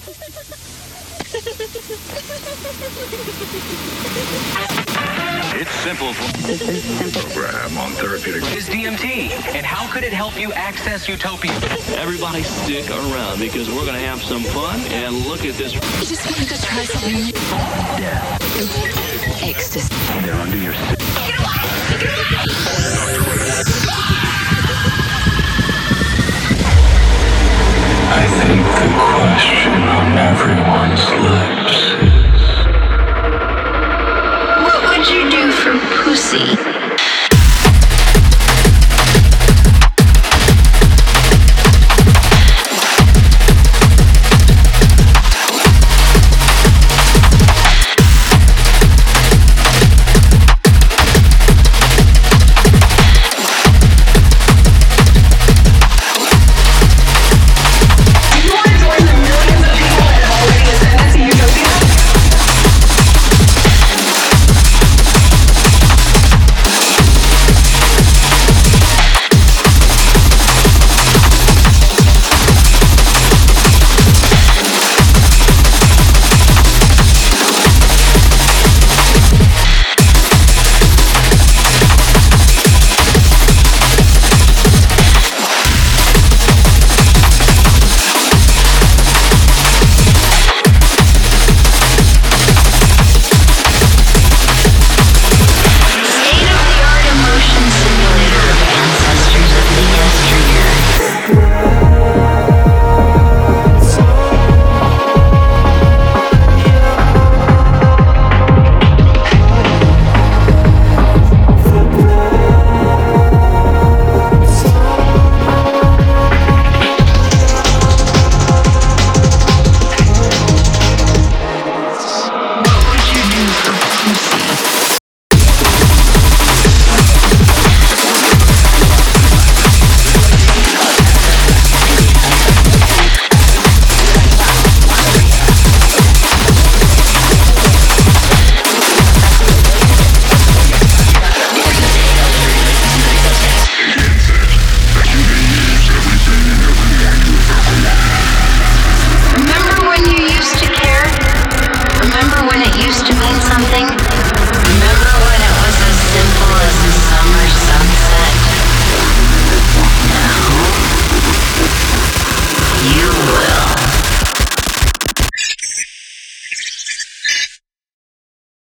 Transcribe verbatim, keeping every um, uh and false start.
It's simple. Program on therapeutic. Is D M T, and how could it help you access utopia? Everybody stick around because we're gonna have some fun and look at this. You just wanted to try something new. Yeah. Ecstasy. They're under your. Get away! Get away! I think the question